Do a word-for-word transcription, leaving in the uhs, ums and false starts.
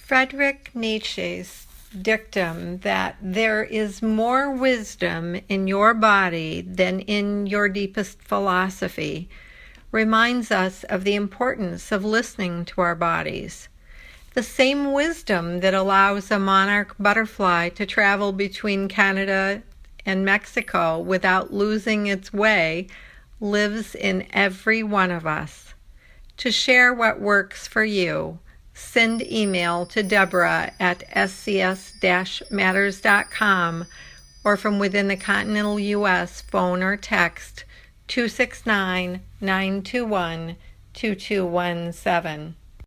Friedrich Nietzsche's dictum that there is more wisdom in your body than in your deepest philosophy reminds us of the importance of listening to our bodies. The same wisdom that allows a monarch butterfly to travel between Canada and Mexico without losing its way lives in every one of us. To share what works for you, send email to Deborah at s c s dash matters dot com or from within the continental U S phone or text two six nine, nine two one, two two one seven.